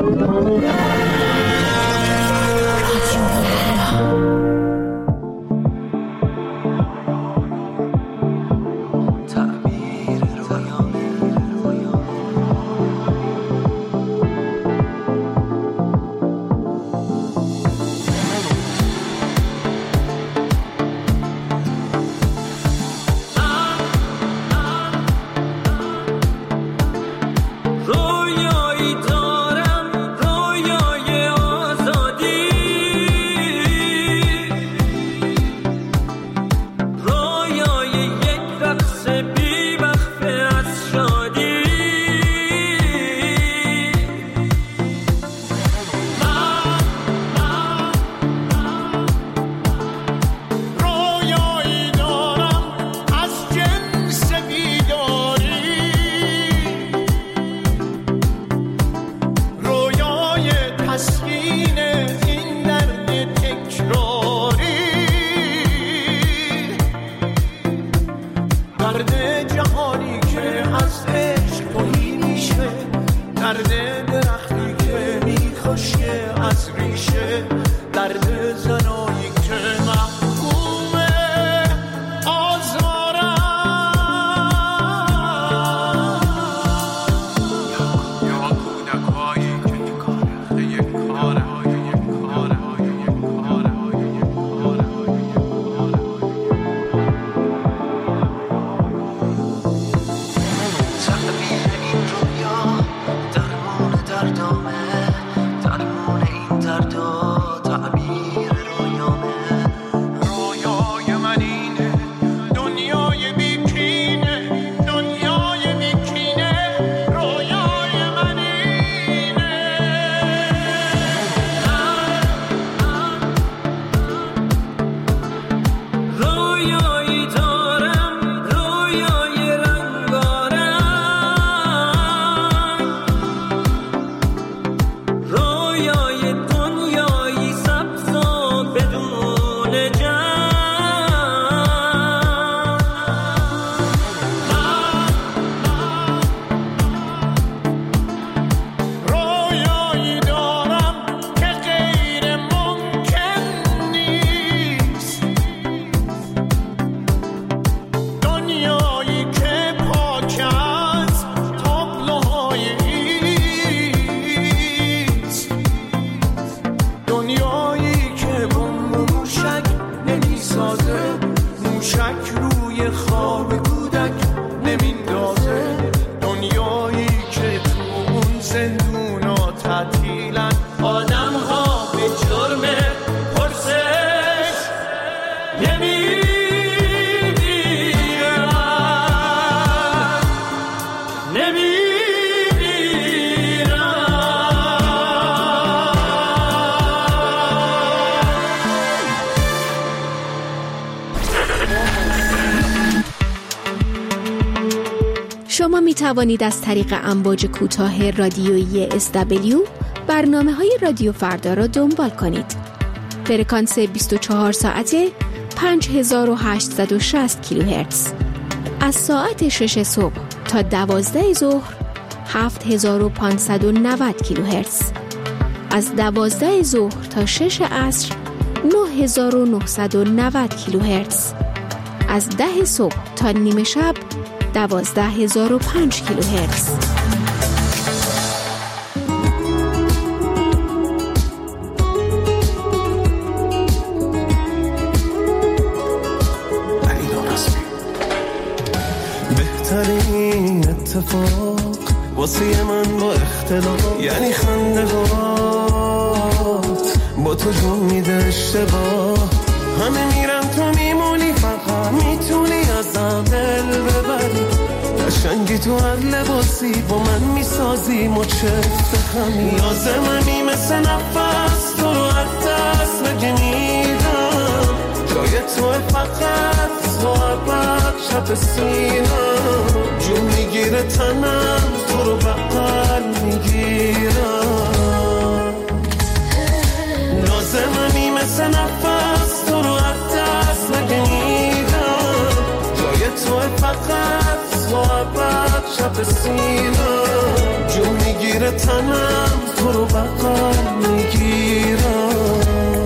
شما می توانید از طریق امواج کوتاه رادیویی SW برنامه‌های رادیو فردا را دنبال کنید. فرکانس 24 ساعته 5860 کیلوهرتز. از ساعت 6 صبح تا 12 ظهر 7590 کیلوهرتز. از 12 ظهر تا 6 عصر 9990 کیلوهرتز. از 10 صبح تا نیمه شب 12005 کیلوهرتز. بهترین اتفاق واسه من با اختلاف یعنی خندهات با تو جون میده اشتباه. همه میرن تو میمونی، فقط میتونی ازم دل ببری. قشنگی تو هر لباسی با من میسازی مچفت خمی. لازممی مثل نفس تو رو از دست بگیریدم. جای تو فقط تو عبد شب سینم. جون میگیره تنم تو رو بغل میگیرم. لازممی مثل نفس تو رو از دست نگیرم. جای تو فقط تو عبد شب سینم. جون میگیره میگیره تنم تو رو بغل میگیرم.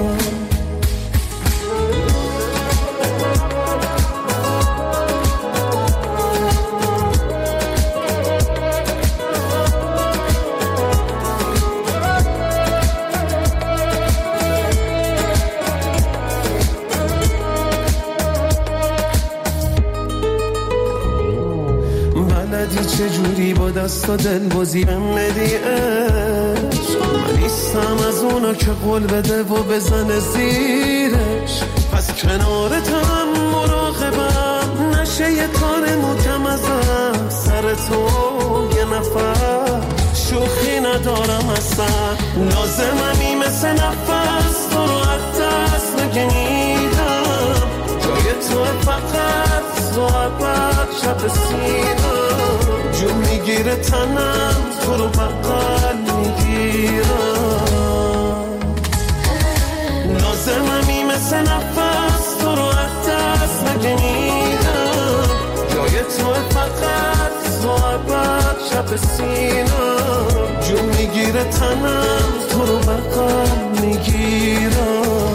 چجوری با دست و دل بازی بهم بدی عشق، من نیستم از اونا که قول بده و بزنه زیرش. پس کنارتم مراقبم نشه یه کار محکم ازم سر تو یه نفر شوخی ندارم اصلا. لازممی مثل نفس تو رو از دست نگیدم، جای تو فقط صحبت شب سینم. جون میگیره تنم تو رو بغل میگیرم. لازممی مثل نفس تو رو از دست نگیدم، جای تو فقط صحبت شب سینم. جون میگیره تنم تو رو بغل میگیرم.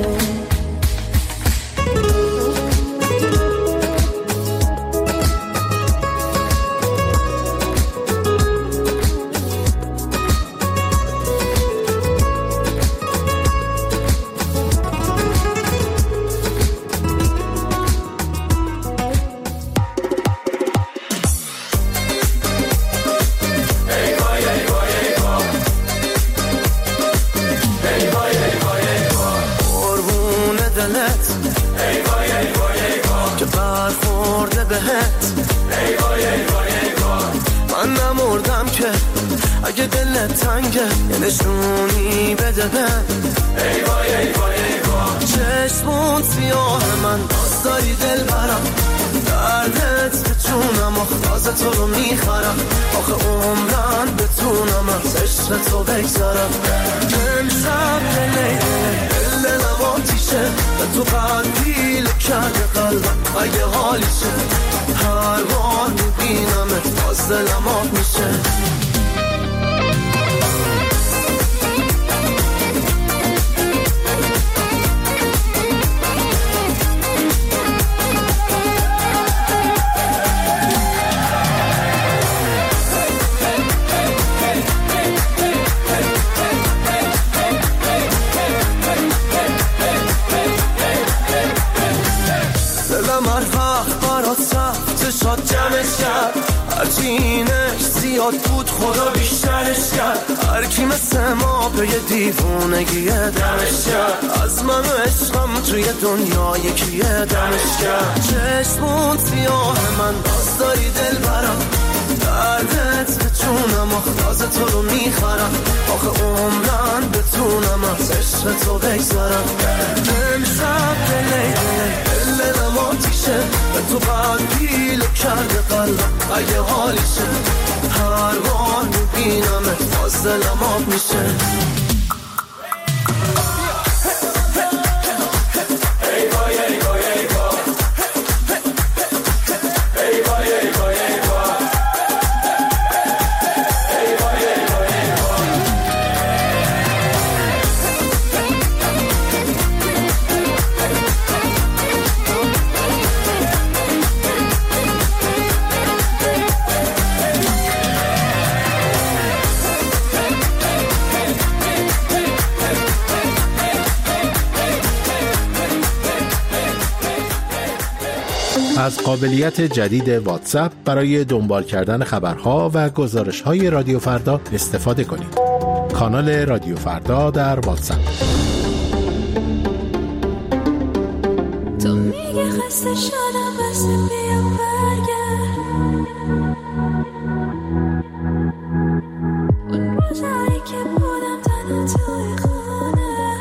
من نمردم که اگه دلت تنگه یه نشونی بده من. ای وای ای وای ای وای چشمون سیاه من باز داری دل برم، دردت به جونم آخه تو رو میخرم. آخه عمرن بتونم از عشق تو بگذارم. امشب دلم آتیشه به تو قدیل کرده قلبم اگه حالیشه. هر بار میبینمت باز دلم آب میشه. شاد جمعش کرد هرچی اینش زیاد بود خدا بیشترش کرد. هر کی مثل ما به یه دیوونگیه دمش کرد. از من و عشقم توی دنیا یکیه دمش کرد. چشمون سیاه من باز داری دل برم، دردت به جونم آخه تو رو میخرم. آخه عمرن بتونم از عشق تو بگذارم. امشب دلم آتیشه به تو قدیل کرده قلبم اگه حالیشه. هر بار میبینمت باز دلم آب میشه. از قابلیت جدید واتساپ برای دنبال کردن خبرها و گزارش‌های رادیو فردا استفاده کنید. کانال رادیو فردا در واتساپ. تو میگه خسته شدم بس بیام برگرد، اون روزایی که بودم تنها توی خونه،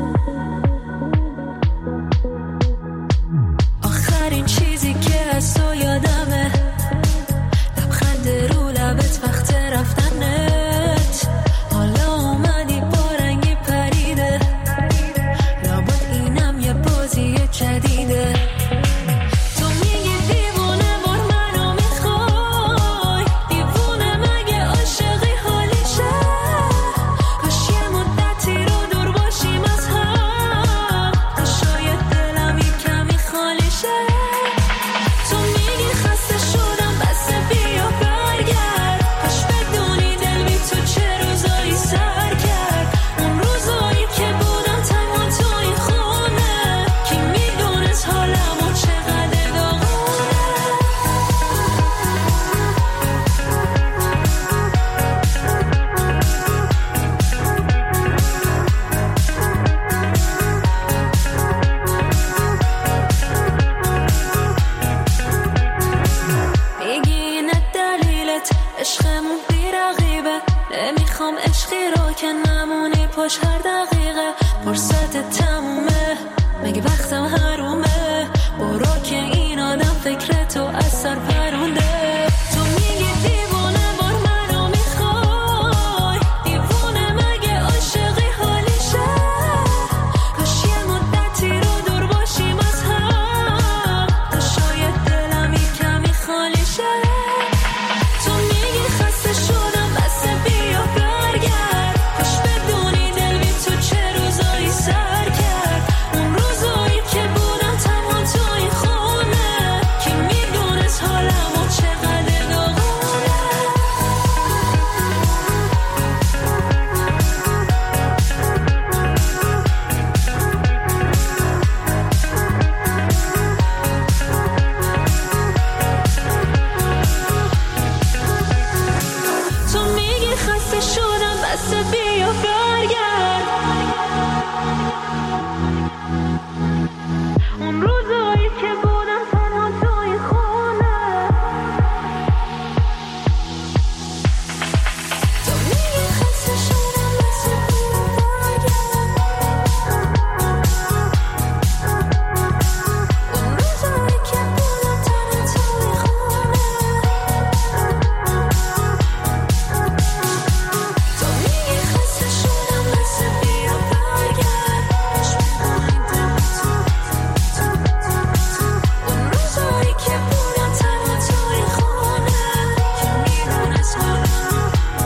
آخرین چیزی که از تو یادمه لبخند رو لبت وقت رفتنت. حالا اومدی با رنگی پریده، لابد اینم یه بازی جدیده. تو میگی دیوونه بار منو میخوای، دیوونه مگه عاشقی حالیشه؟ نمیخوام عشقی رو که نمونی پشت هر دقیقه فرصت تمومه مگه وقتم حرومه برو که این آدم فکر تو از سر پرونده تو میگی دیوونه بار منو میخوای دیوونه مگه عاشقی حالیشه کاش یه مدتی رو دور باشیم از هم تا شاید دلم یه کمی خالی شه تو میگی خسته شدم بس بیا برگرد کاش بدونی دل بی تو چه روزایی سر کرد اون روزایی که بودم تنها توی خونه کی میدونست حالمو چقدر داغونه تو میگی خسته شدم بس بیا برگرد اون روزایی که بودم تنها توی خونه تو میگی خسته شدم بس بیا برگرد اون روزایی که بودم تنها توی خونه تو میگی خسته شدم بس بیا برگرد کاش بدونی دل بی تو اون روزایی که بودم تنها توی خونه کی میدونست حالمو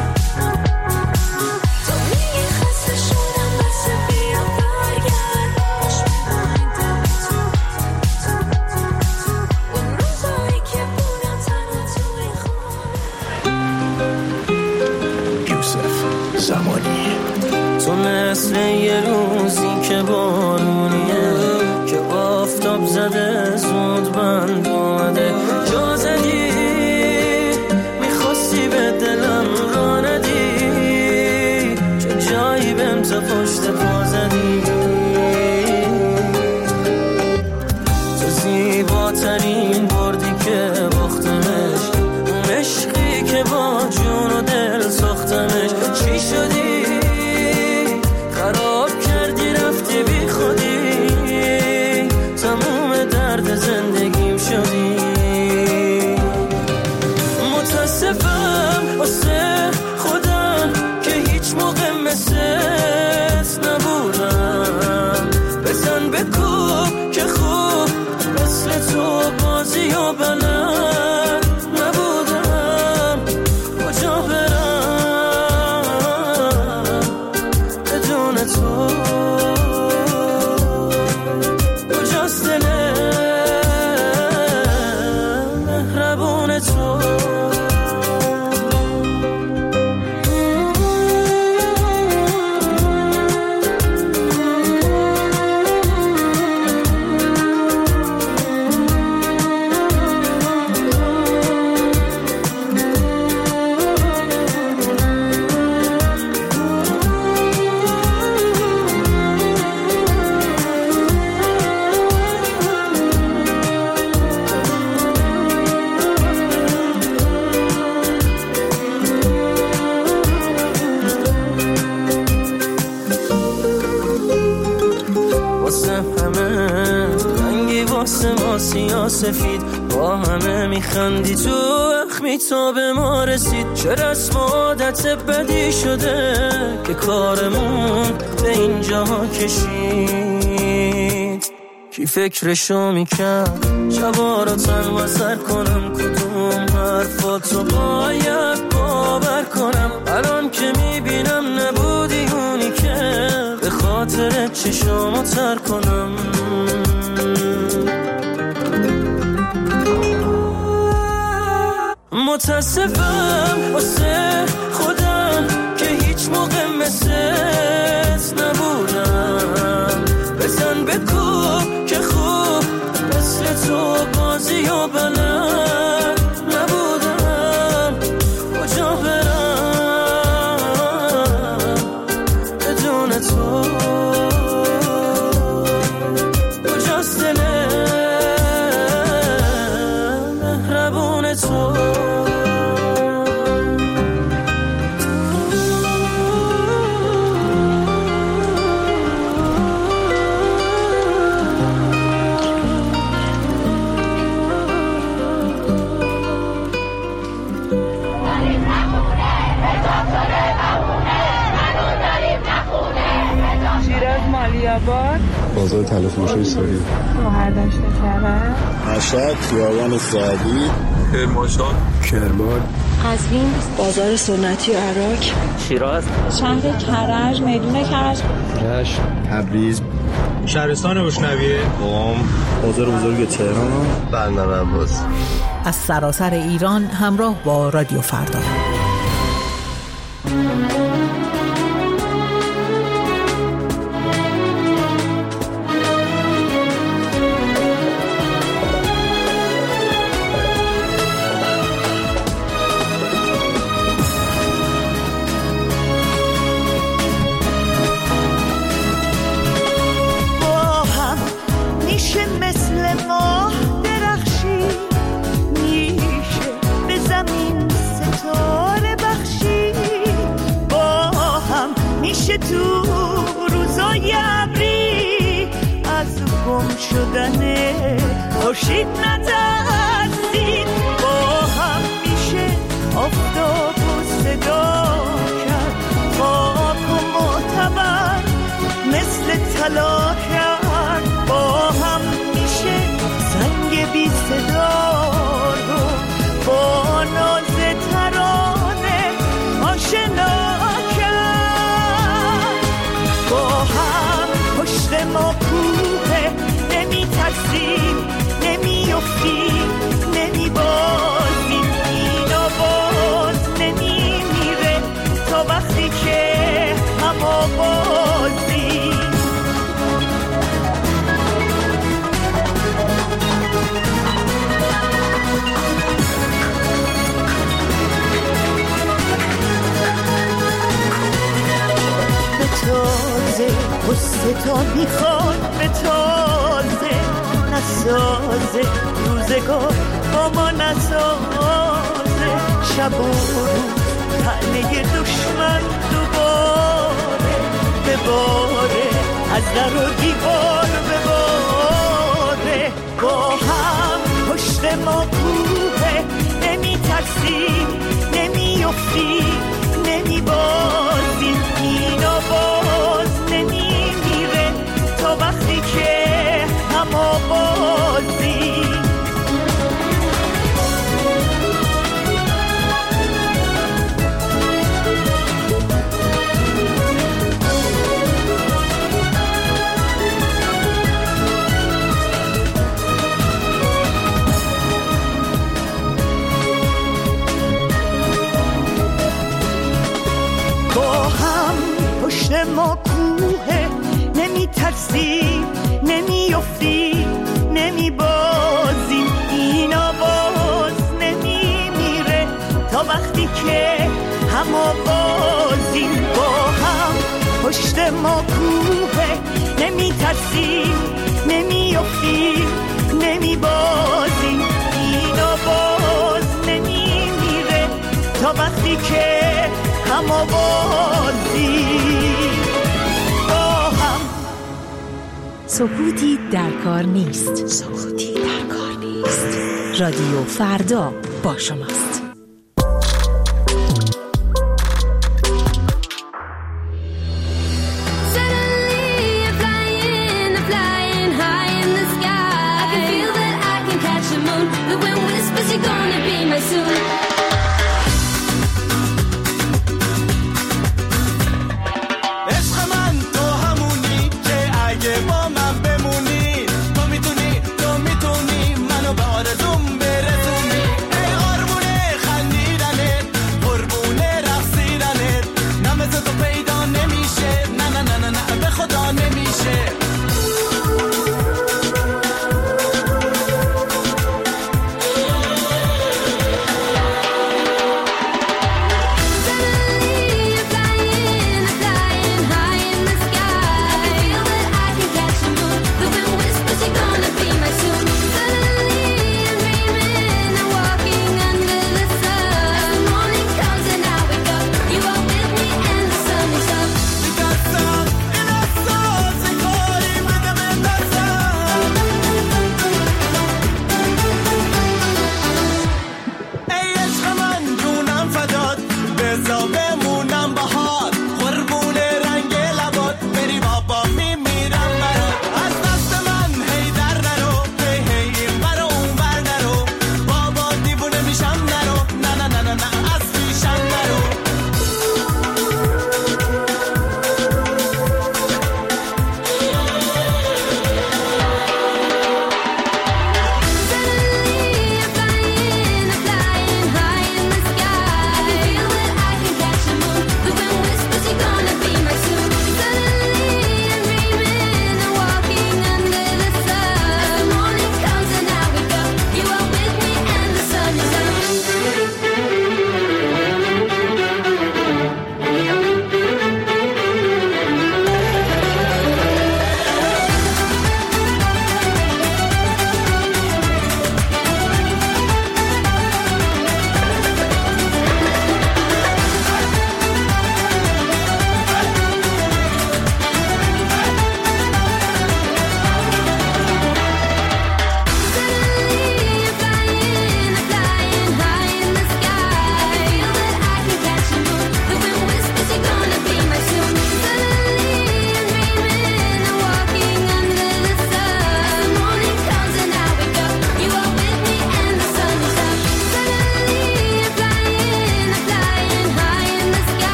تو میگی خسته شدم بس بیا برگرد کاش بدونی دل بی تو اون روزایی که بودم تنها توی خونه یوسف زمانی تو مثل یه روزی که بارونیه که آفتاب زده زود بند اومده جا زدی میخواستی به دلم را ندی چه جایی بهم تا پشت پا زدی تو زیباترین بردی که باختمش اون عشقی که با جون و دل ساختمش چی شدی خراب کردی رفتی بی خودی تموم درد زندگیم شدی متاسفم واسه خودم که هیچ موقع مثلت نبودم بزن بکوب که خوب مثل تو بازی و بلد نبودم کجا برم بدون تو کجاست دلم مهربون تو واسه همه رنگی واسه ما سیاه سفید با همه میخندی تو اخمی تا به ما رسید چه رسم و عادت بدی شده که کارمون به اینجا کشید کی فکرشو میکرد شبا رو تنها سر کنم کدوم حرفاتو باید باور کنم الان که میبینم نبودی اونی که به خاطر چشامو تر کنم متاسفم واسه خودم که هیچ موقع مثلت نبودم بزن بکوب که خوب مثل تو بازی و بلد نبودم کجا برم بدون تو کجاست دلم مهربون تو علی‌آباد، بازار طلا فروشی ساری، شهردشت کرج، مشهد، خیابان سعدی، کرمانشاه، کرمان، قزوین، بازار سنتی عراق، شیراز، شهر کرج، میدون کرج، رشت، تبریز، شهرستان بوشنویه، قم، بازار بزرگ تهران، بندر عباس. از سراسر ایران همراه با رادیو فردا. تو روزای ابری از گم شدن خورشید نترسید، با هم میشه آفتاب و صدا کرد، خاک و معتبر مثل طلا کرد، با هم میشه زنگ بی صدا رو با ناز ترانه آشنا ما کوه، نمی ترسیم، نمی افتیم، نمی بازیم، این آواز نمی میره تا وقتی که هم آوازیم. به تازه قصه تا میخواد، به تازه نسازه روزگار با ما نسازه، شب و روز طعنه دشمن دوباره بباره، از در و دیوار بباره، با هم پشت ما کوه، نمی ترسیم، نمی افتیم، نمی بازیم، این آواز نمی میره تا وقتی که هم آوازیم. پشت ما کوه، نمی ترسیم، نمی افتیم، نمی بازیم، این آواز نمی میره تا وقتی که هم آوازیم. با هم پشت ما کوه، نمی ترسیم، نمی افتیم، نمی بازیم، این آواز نمی میره تا وقتی که هم آوازی. با هم سکوتی در کار نیست، سکوتی در کار نیست. رادیو فردا با شماست.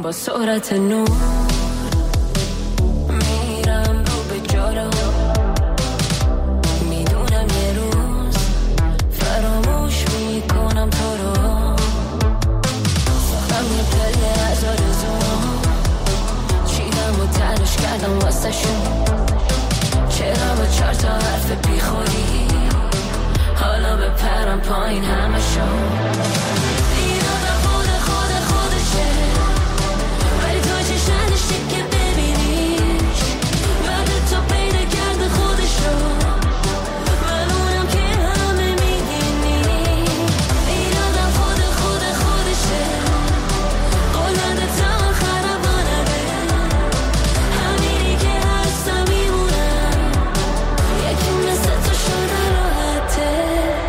با سرعت نور میرم رو به جارو، میدونم یه روز فراموش میکنم تو رو. ساختم یه پله از آرزوام، چیدم و تنش کردم واسه شون. چرا با 4 تا حرف بیخوری حالا بپرم پایین همه شون. این آدم خودشه، ولی تو چش نداشتی که ببینیش. بعد تو پیدا کرده خودشو، من اونم که همه میدینی. این آدم خودشه، قول نده تا آخر بانده. همینی که هستم میمونم، یکی مثل تو شده راحته.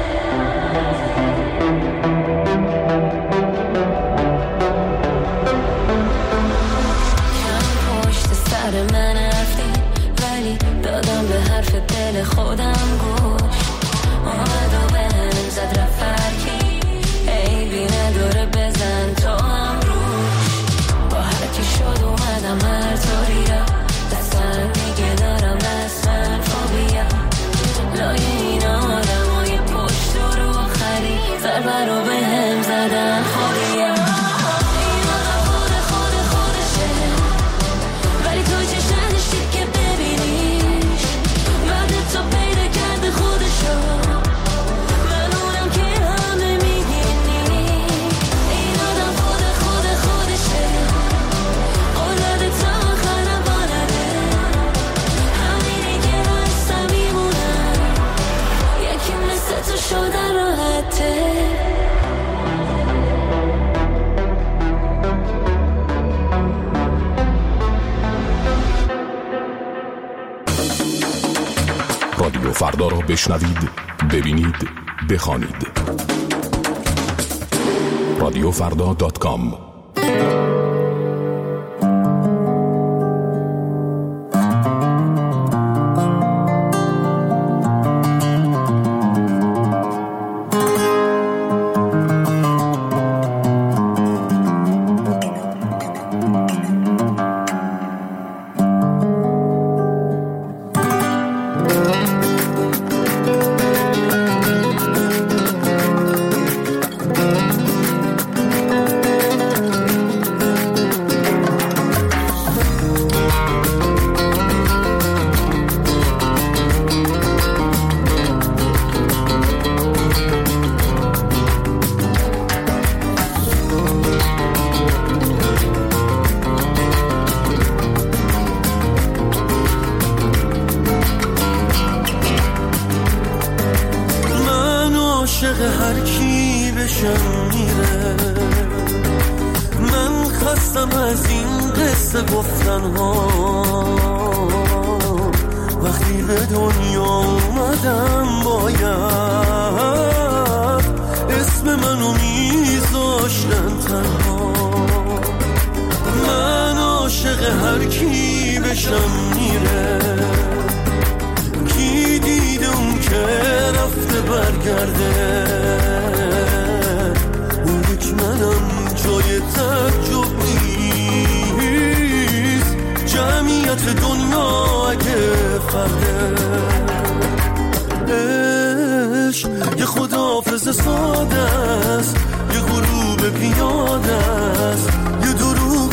من رفتی ولی دادم به حرف دل خودم گوش. اومد و بهم زد رفت فرکی، عیبی نداره بزن تو هم روش. با هرکی شد اومدم هر طوری را دستم دیگه دارم اسمن فوبیا. لای این آدمای پشت رو آخری ضربه رو بهم زدن خودیا. رادیو فردا را بشنوید، ببینید، بخوانید. radiofrda.com. یه خداحافظ ساده است، یه غروب پیاده است، یه دروغ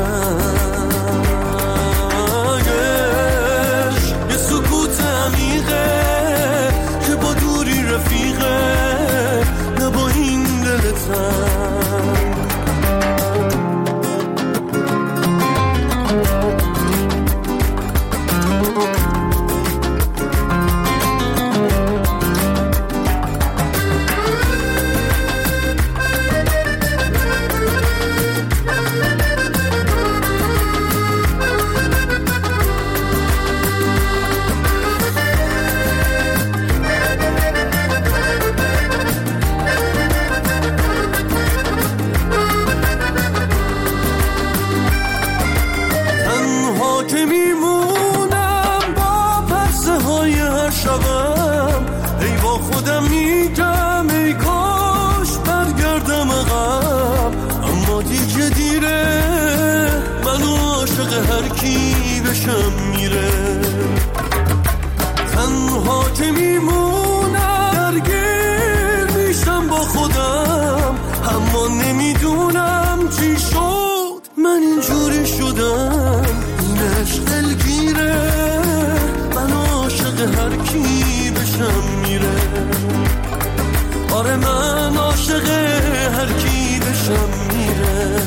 قشنگش، یه سکوت عمیقه که با دوری رفیقه، نه با این دل تنگ. دیگه دیره عاشق هر کی بشم میره، تنها که میمونم درگیر میشم با خودم، اما نمیدونم چی شد من اینجوری شدم. این عشق دلگیره، من عاشق هر کی بشم میره، آره من عاشق هر کی بشم میره.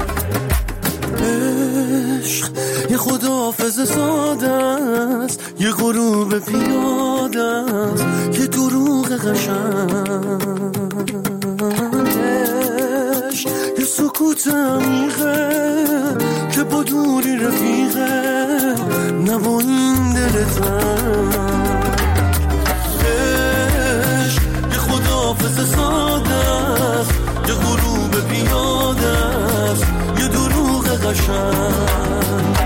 عشق یه خداحافظ ساده است، یه غروب پیاده است، یه دروغ قشنگ. عشق یه سکوت عمیقه که با دوری رفیقه، نه با این دل تنگ. عشق یه خداحافظ ساده است، یه غروب پیاده است، یه دروغ قشنگ.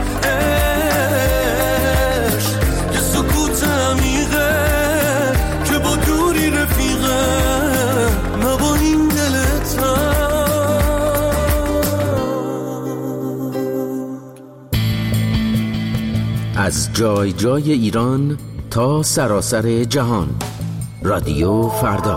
عشق یه سکوت عمیقه که با دوری رفیقه، نه با این دل تنگ. از جای جای ایران تا سراسر جهان، رادیو فردا.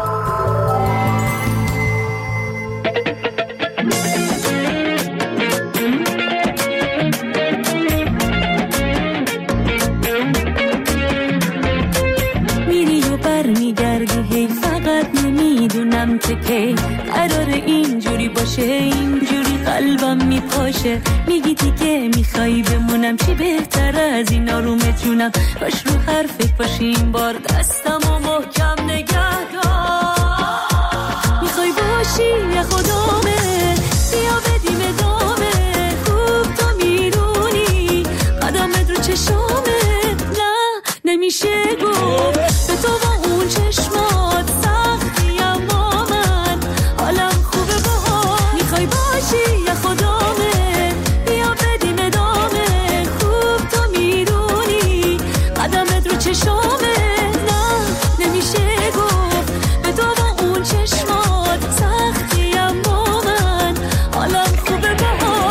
میری و بر میگردی هی، فقط نمیدونم که کی قرار اینجوری باشه، اینجوری قلبم میپاشه. میگی دیگه میخوای بمونم، چی بهتر از این آرومه جونم. باش رو حرفت باشی این بار، دستم و محکم نگه دار. میخوای باشی یه خدامه، بیا بدیم ادامه. خوب تو میدونی قدمت رو چشامه، نه نمیشه گفت به تو با اون چشمات سختی، اما من حالم خوبه باها. میخوای باشی یه خدامه، بیا بدیم ادامه. خوب تو میدونی قدمت رو چشامه، نه نمیشه گفت به تو با اون چشمات سختی، اما من حالم خوبه باها.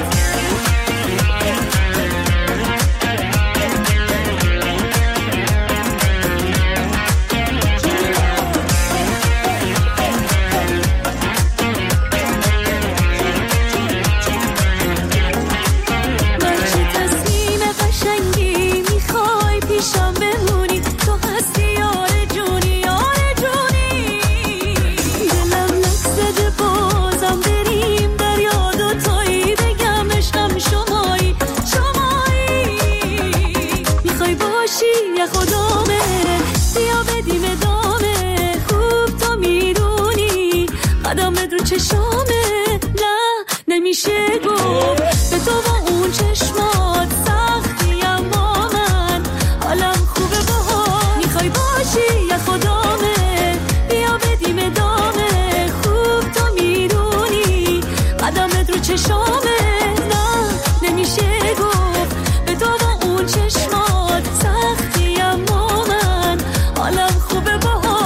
چشامه، نه نمیشه گفت به تو با اون چشمات سختی، اما من حالم خوبه باها. میخوای باشی یه خدامه، بیا بدیم ادامه. خوب تو میدونی قدمت رو چشامه، نه نمیشه گفت به تو با اون چشمات سختی، اما من حالم خوبه باها.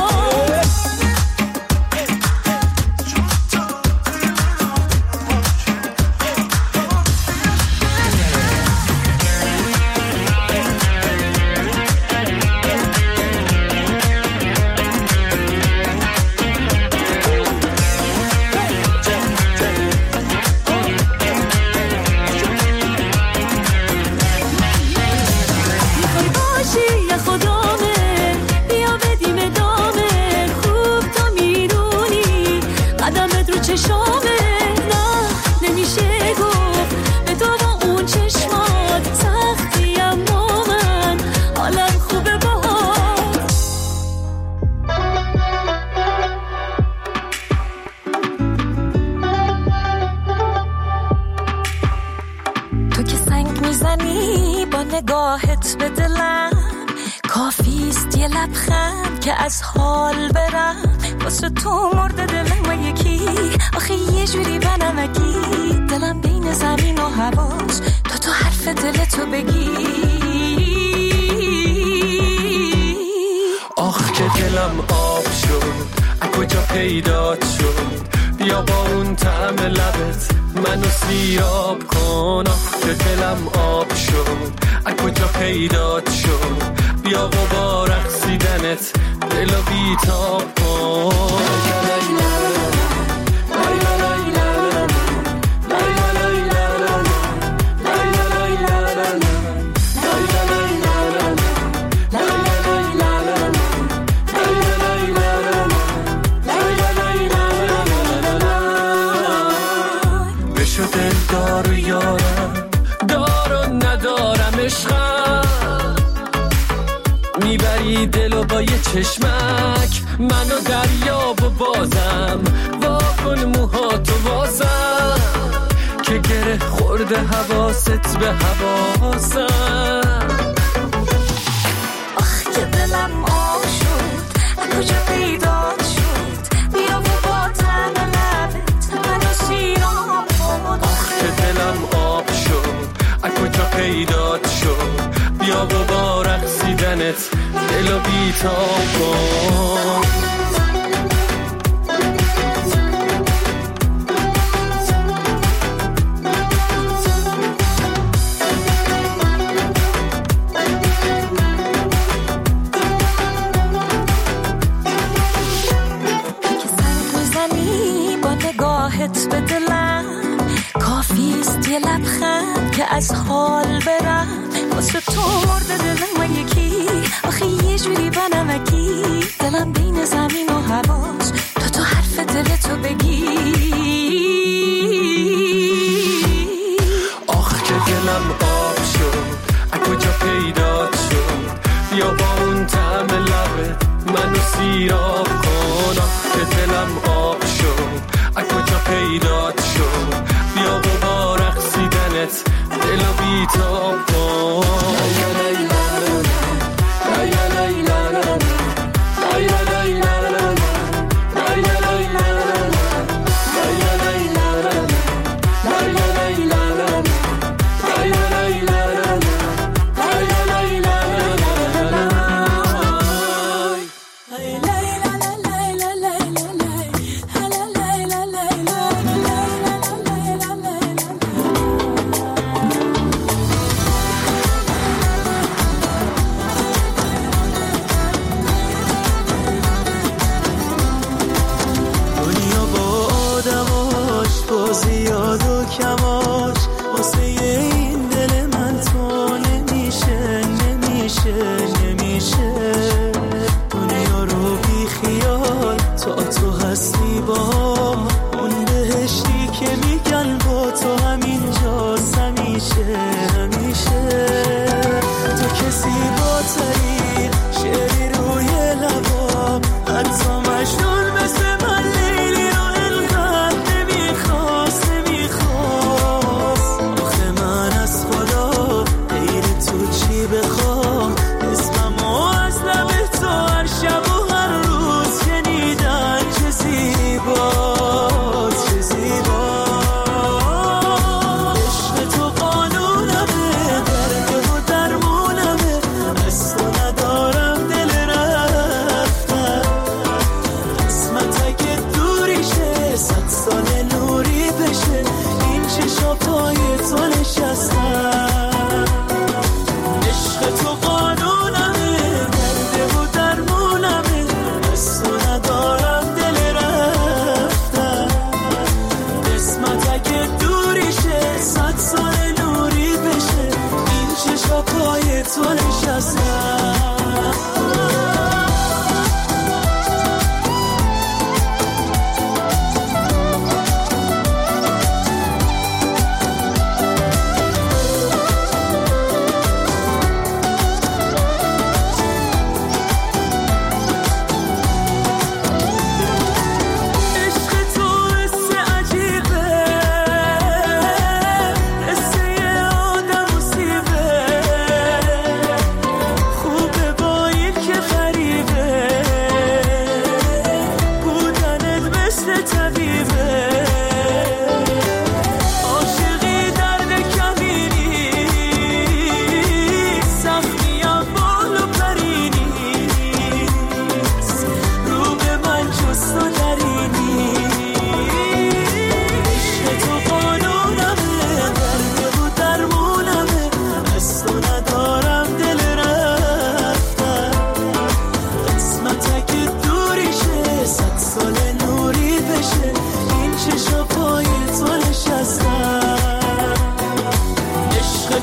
نگاهت به دلم کافیست، یه لبخند که از حال برم. واسه تو مرد دلم یکی، آخه یه جوری بنمکی. دلم بین زمین و هواست، تو حرف دلتو بگی. آخ که دلم آب شد، از کجا پیدات شد. بیا با اون طعم لبت منو سیراب کن. که دلم آب شد از کجا پیدات شد، بیا و با رقصیدنت دلو بیتاب کن. میبری دلو با یه چشمک منو دریاب و بازم واکن موهاتو بازم که گره خورده حواست به حواسم. آخ که دلم آب شد از کجا پیدات شد، بیا و با طعم لبت منو سیراب کن. آخ که دلم آب شد از کجا پیدات شد، بیا و با رقصیدنت دلو بیتاب کن. که سر میزنی با نگاهت به دلم، کافیست یه لبخند که از حال برم. واسه تو مرده دلم یکی، آخه یه جوری بنمکی، دلم بین زمین و هواست تو حرف دلتو بگی. آخ که دلم آب شد از کجا پیدات شد، بیا با اون طعم لبت منو سیراب کن. آخ که دلم آب شد از کجا پیدات شد، بیا و با رقصیدنت دلو بیتاب کن.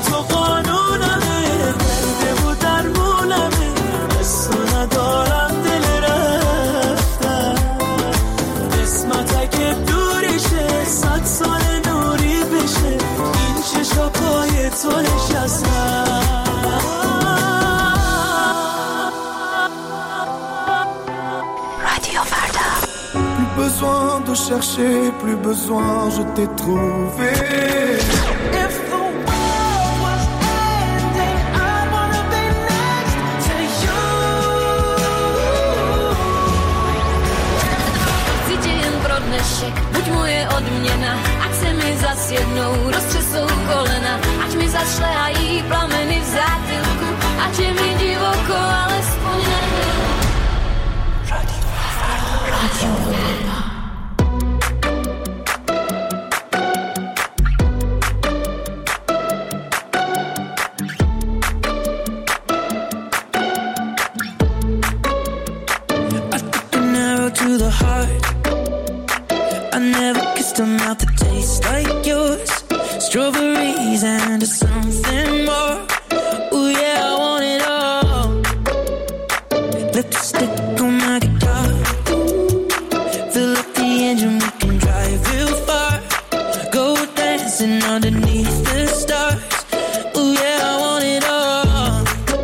تو قانونمه، درده و درمونمه، قصه ندارم دل رفتن، قسمت اگه دورشه 100 سال نوری بشه، این چشا پای تو نشستن. Besoin de chercher, plus besoin, je t'ai trouvé. If the world was ending, I wanna be next to you. Tydzień brodneszek, buď moje odměna, ať se mi zas jednou roztřesou kolena, ať mi zašlehají plameny v zátylku, ať je mi divoko, alespoň nebyl. Radio. To the heart, I never kissed a mouth that tastes like yours. Strawberries and something more. Ooh yeah, I want it all. Lipstick on my guitar, fill up the engine, we can drive real far. Go dancing underneath the stars. Ooh yeah, I want it all.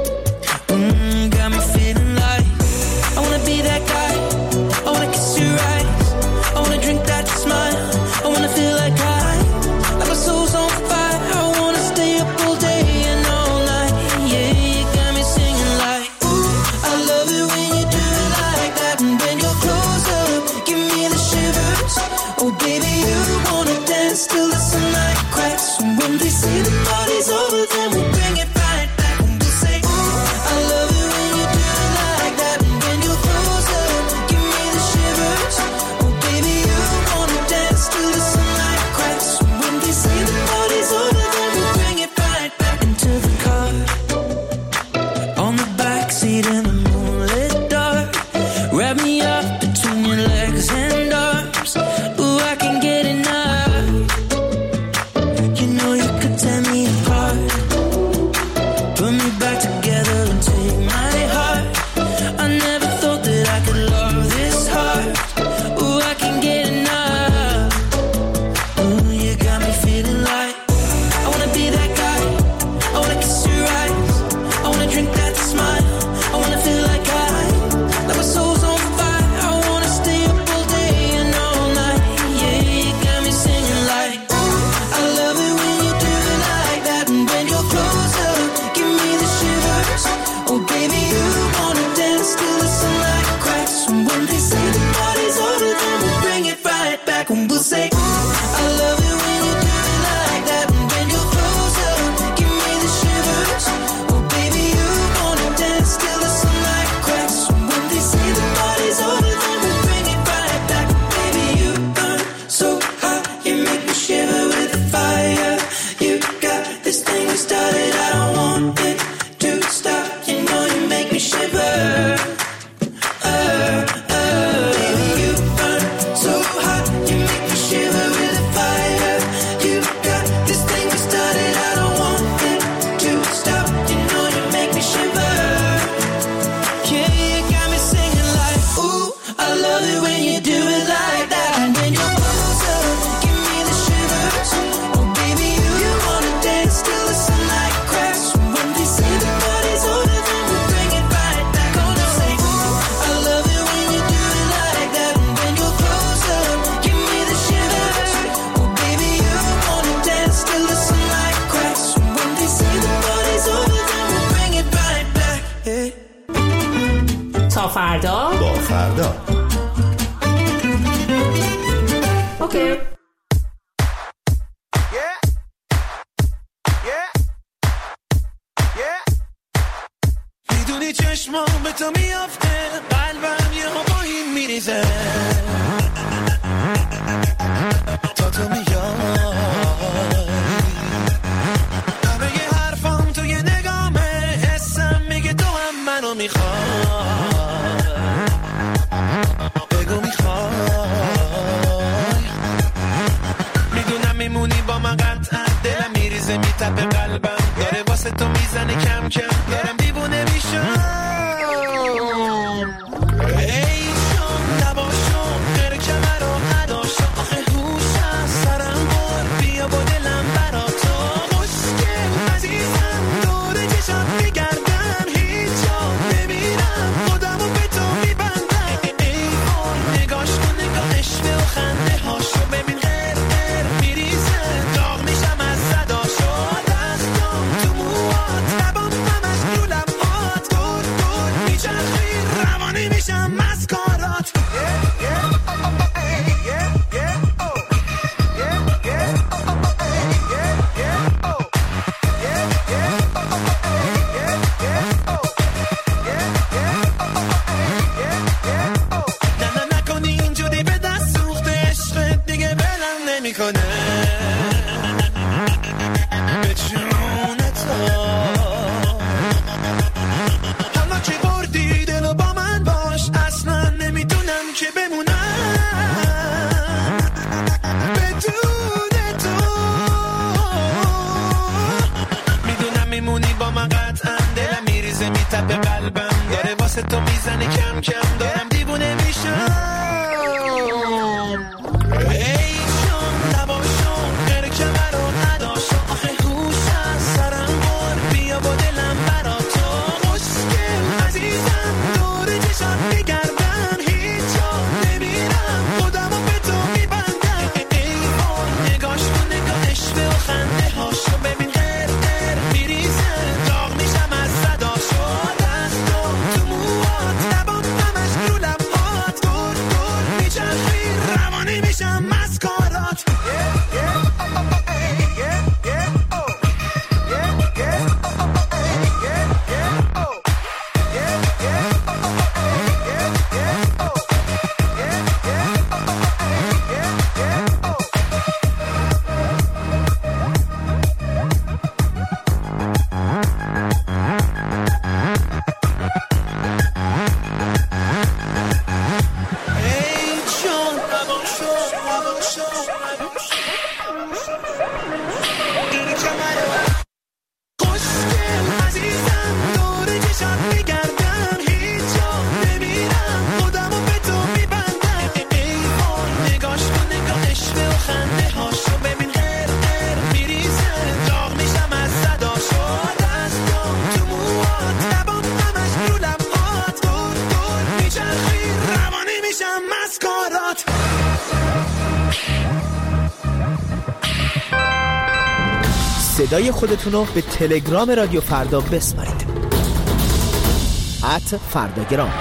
Got me feeling like I wanna be that guy. I wanna kiss your eyes, I wanna drink that smile, I wanna feel like my soul's on fire, I wanna stay up all day and all night, yeah, you got me singing like, ooh, I love it when you do it like that, and when you're close up, give me the shivers, oh baby, you wanna dance till the sunlight cracks, and when they say the party's over, then we'll bring it right back, and we'll say, ooh, I love it when you do it like that, and when you're close up, give me the shivers, oh baby, you wanna dance till the sunlight cracks, and when they say the party's over, then we'll bring it right back into the car, on the backseat in the moonlit dark, wrap me up between your legs and arms, ooh, I can get enough, you know you could tear me apart, put me back together and take my heart, I never thought that I could love this hard, ooh, I can get enough, ooh, you got me feeling like I wanna be that guy, I wanna kiss your eyes, I wanna drink that smile, I wanna feel like my soul's on fire, I wanna stay up all day and all night, yeah, you got me singing like, ooh, I love it when you do it like that, and when you're close up, give me the shivers, oh baby, you wanna dance till the sunlight cracks, and when they say the party's over, then we'll bring it right back, and we'll say, ooh, I love it when you do it like that, and when you're close up, give me the shivers, oh baby, you wanna dance till the sunlight cracks, and when they say the party's over, then we'll bring it right back, baby, you burn so hot, you make me shiver with the fire, you got this thing we started, I don't want it to stop, you know you make me shiver, baby, you burn so hot, you make me shiver with the fire, you got this thing we started, I don't want it to stop, you know you make me shiver, yeah, you got me singing like, ooh, I love it when you do it like that, and when you're close up, give me the shivers, oh baby, you wanna dance till the sunlight cracks, when they say the party's over, then we'll bring it right back, gonna say, ooh, I love it when you do it like that, and when you're close up, give me the shivers, oh baby, you wanna dance till the sunlight cracks, when they say the party's over, then we'll bring it right back, yeah. تا فردا با فردا اوکی. میدونی چشمام به تو میافته، قلبم یه ها با این میریزه، تا تو میای همه یه حرفام توی نگامه، حسم میگه تو هم منو میخوای، بگو میخوای، میدونم میمونی با من قطعا، دلم میریزه میتپه قلبم، واسه تو میزنه کم کم دارم دیوونه میشم ای شام نباشم غیر کمر و نداشم آخه هوش از سرم بر بیا با دلم برا تو خوشگل عزیزم دور چشم میگردن هیچ جا نمیرم خودمو به تو میبندم ای وای نگاش کن نگاهش به و خنده هاشو ببین غیر غیر میریزه داغ میشم از صداشو دستم تو موات لبام همش رو لبات دور دور میچرخی روانی میشم مسکارات نکنی اینجوری به دست سوخته عشقت دیگه بلم نمیکنه به جون تو حالا که بردی دلو با من باش اصلا نمیدونم که بمونم بدون تو میدونم میمونی با من قطعا دلم میریزه میتپه قلبم داره واسه تو میزنه کم کم دارم دیوونه میشم ای شام نباشم غیر کمر و نداشم آخه هوش از سرم بر بیا با دلم برا تو خوشگل عزیزم دور چشم میگردن هیچ جا نمیرم خودمو به تو میبندم ای وای نگاش کن نگاهش به و خنده هاشو ببین غیر غیر میریزه داغ میشم از صداشو دستم تو موات لبام همش رو لبات دور دور میچرخی روانی میشم مسکارات ای جان خوشگل عزیزم دور چشم میگردم هیچ جا نمیرم خودمو به تو میبندم ای وای نگاش کن نگاهش به و خنده هاشو ببین غیر غیر میریزه داغ میشم از صداشو دستم تو موات لبام همش رو لبات دور دور میچرخی روانی میشم مسکارات صدای خودتون رو به تلگرام رادیو فردا بسپارید @فرداگرام.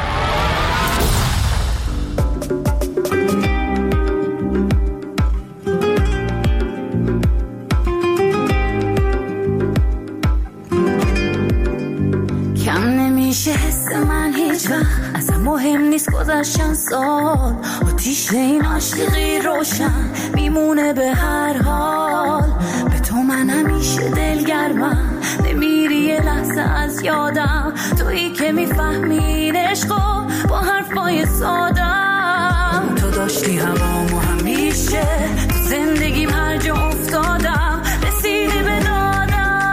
کم نمیشه حس من هیچ وقت اصلا مهم نیست گذشتن سال آتیش این عاشقی روشن میمونه به هر حال به تو من همیشه دلگرمم نمیری یه لحظه از یادم تویی که میفهمین عشقو با حرفای سادم تو داشتی هوامو همیشه تو زندگیم هر جا افتادم رسیدی به دادم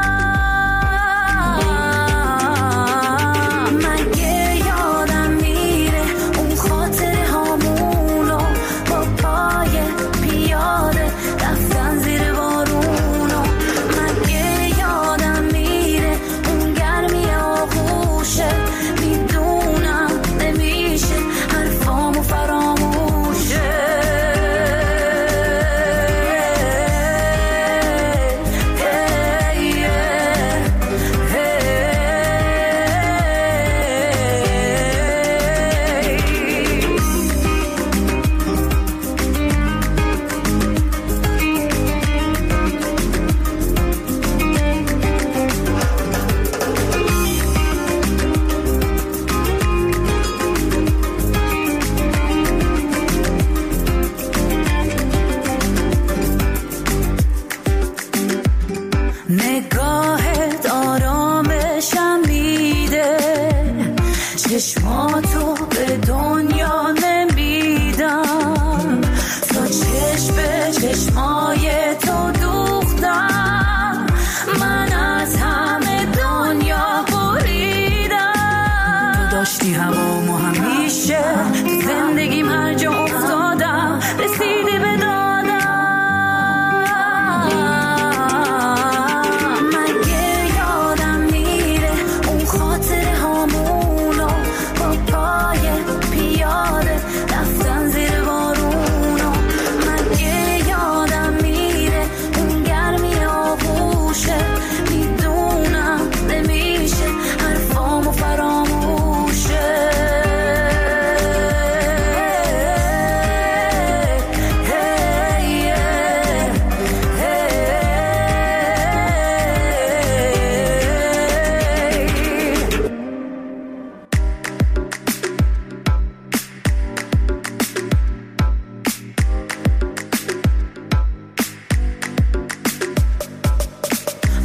مگه یادم میره اون خاطره هامونو با پای پیاده رفتن زیر بارونو مگه یادم میره اون گرمی آغوشه میدونم نمیشه حرفامو فراموشه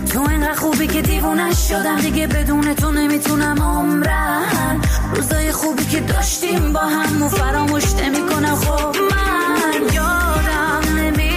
تو اینقدر خوبی که دیوونه شدم دیگه، بدون تو نمیتونم عمرم. روزای خوبی که داشتیم با هم و فراموش نمیکنم. خب من یادم نمیره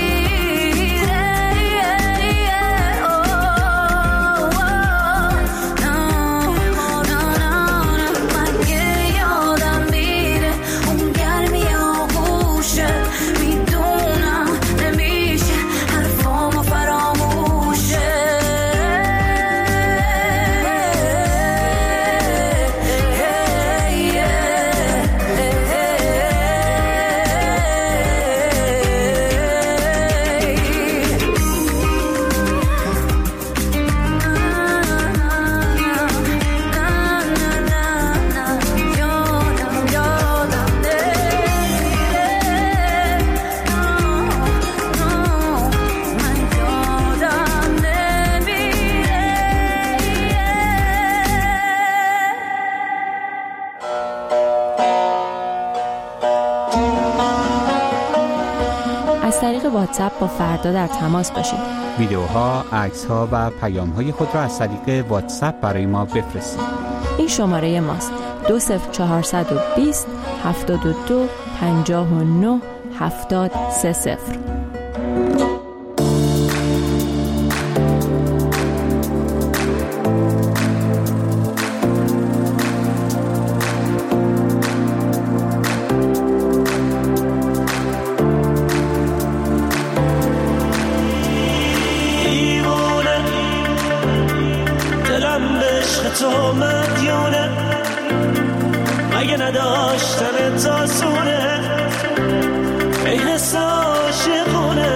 واتساپ با فردا در تماس باشید. ویدیوها، عکس‌ها و پیام‌های خود را از طریق واتساپ برای ما بفرستید. این شماره ماست: 20420 72 59 7030. تو مدیونه مگه نداشتن تاسونه ای حس عاشقونه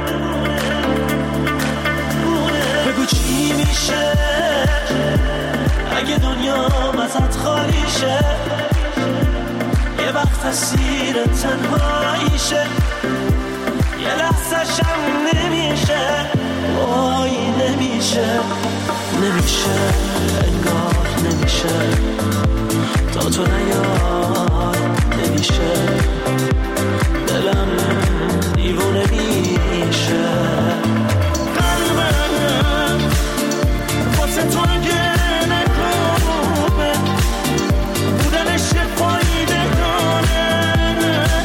بگو چی میشه اگه دنیا ازت خالی شه، یه وقت اسیر تنهاییشه، یه لحظه شم نمیشه، وای نمیشه، نمیشه انگار نمیشه تا تو نیای، نمیشه دلم دیوونه میشه، قلبم واسه تو اگه نکنه بودنش فایده داره،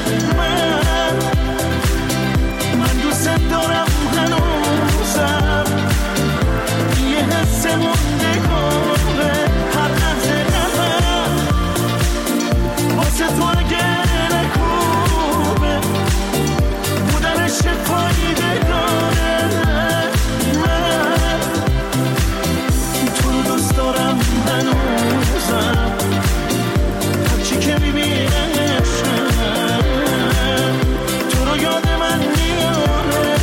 من دوست دارم هنوزم یه حس مونده کنه، هر لحظه نفر واسه تو اگه نکنه بودنش فایده داره، من تو رو دوست دارم هنوزم هرچی که میبینمشم تو رو یاد من میاره.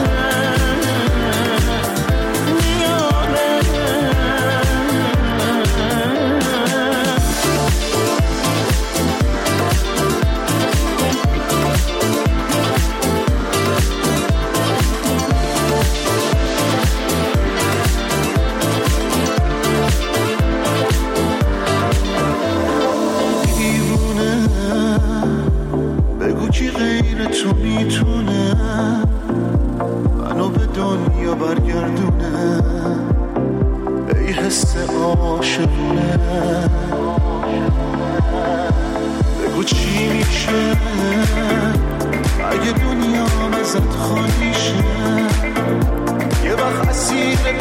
بگو کی غیر تو میتونه منو به دنیا برگردونه، ای حس عاشقونه بگو چی میشه اگه دنیا ازت خالی شه، یه وقت اسیر